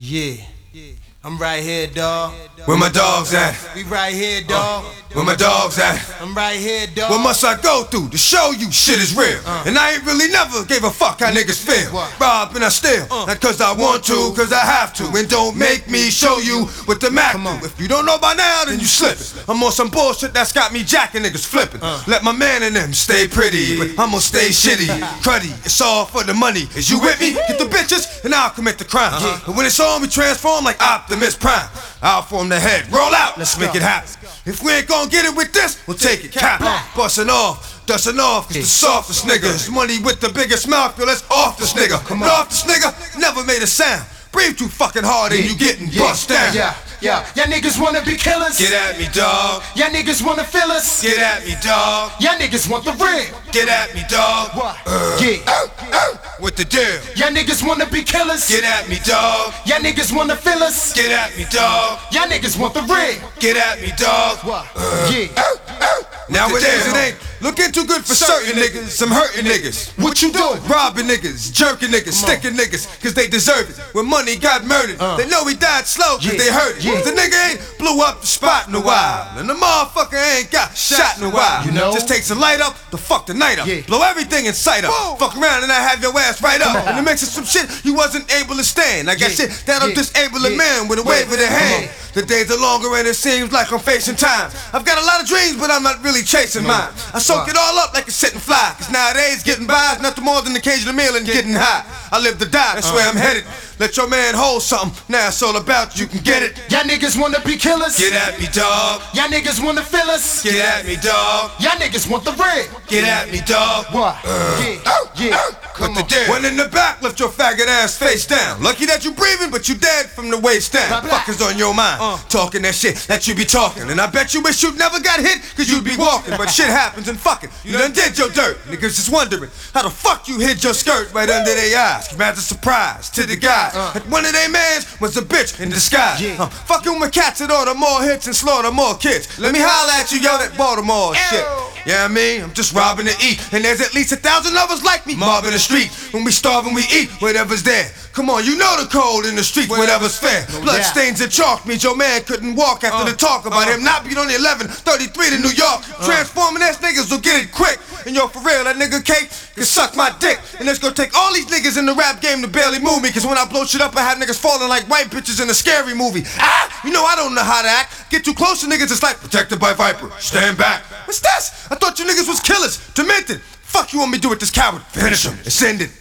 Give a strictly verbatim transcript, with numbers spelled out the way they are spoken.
Yeah, I'm right here, dawg. Where my dogs at? We right here, dawg. Where my dogs at? I'm right here, dawg. What must I go through to show you shit is real? Uh. And I ain't really never gave a fuck how niggas feel. What? Rob and I steal, Uh. not cause I want to, cause I have to. And don't make me show you what the Mac Come do. on. If you don't know by now, then you slippin'. I'm on some bullshit that's got me jacking niggas flippin'. Uh. Let my man and them stay pretty, but I'ma stay shitty. Cruddy, it's all for the money. Is you with me? Get the bitches, and I'll commit the crime. Uh-huh. And when it's on, we transform like Optimus Prime. I'll form the head, roll out, let's make go. it happen. If we ain't gon' get it with this, we'll take it cap. Bustin' off, dustin' off, cause the softest niggas. Money with the biggest mouth, yo, let's off this nigga. Come off this nigga, never made a sound. Breathe too fucking hard and you getting bust down. Yeah, yeah. Y'all niggas wanna be killers. Get at me, dog. Y'all niggas wanna fill us. Get at me, dog. Y'all niggas want the real. Get at me, dog. What? Uh, Yeah. With the deal. Y'all niggas wanna be killers. Get at me, dog. Y'all niggas wanna fill us. Get at me, dog. Y'all niggas want the real. Get at me, dog. What? Uh, Yeah. Nowadays it ain't looking too good for certain niggas. Some hurting niggas. What you doing? Robbing niggas, jerking niggas, Come on. sticking niggas, cause they deserve it. When money got murdered, Uh. they know he died slow cause Yeah, they heard it. yeah. The nigga ain't blew up the spot in a while. And the motherfucker ain't got shot in a while. You know? Just takes a light up to fuck the night up. Yeah. Blow everything in sight up. Boom. Fuck around and I have your ass right up. Come on. In the mix of some shit you wasn't able to stand. I got Yeah, shit that'll yeah, disable a yeah. man with a wave of the Come hand. on. The days are longer and it seems like I'm facing time. I've got a lot of dreams, but I'm not really chasing mine. I soak it all up like a sitting fly. Cause nowadays getting by is nothing more than occasional meal and getting high. I live to die, that's where I'm headed. Let your man hold something. Now it's all about you can get it. Y'all niggas wanna be killers. Get at me, dog. Y'all niggas wanna fill us. Get at me, dog. Y'all niggas want the real. Get at me, dog. What? Yeah, yeah. Come With the on. deal. When in the back, lift your faggot ass face down. Lucky that you breathing, but you dead from the waist down. Blah, blah. Fuckers on your mind, Uh. talking that shit that you be talking. And I bet you wish you never got hit, cause you'd be walking. But shit happens and fucking, you done did your dirt. Niggas just wondering how the fuck you hid your skirt right under their eyes. Came as a surprise to the guy. Uh. That one of they mans was a bitch in disguise. Yeah. Uh, fucking with cats that order more hits and slaughter more kids. Let me holler at you, yo, that Baltimore shit. Yeah, I mean, I'm just robbing to eat. And there's at least a thousand of us like me mobbing the street. When we starve and we eat, whatever's there. Come on, you know the code in the street, whatever's fair. Blood doubt. stains and chalk means your man couldn't walk after Uh, the talk about uh. him not being on the eleven thirty-three to New York. Transforming ass niggas will get it quick. And yo, for real, that nigga K can suck my dick. And it's gonna take all these niggas in the rap game to barely move me. Cause when I blow shit up, I have niggas falling like white bitches in a scary movie. Ah, you know I don't know how to act. Get too close to niggas, it's like protected by Viper. Stand back. What's this? I thought you niggas was killers. Demented. Fuck you want me to do with this coward? Finish him. It's ended.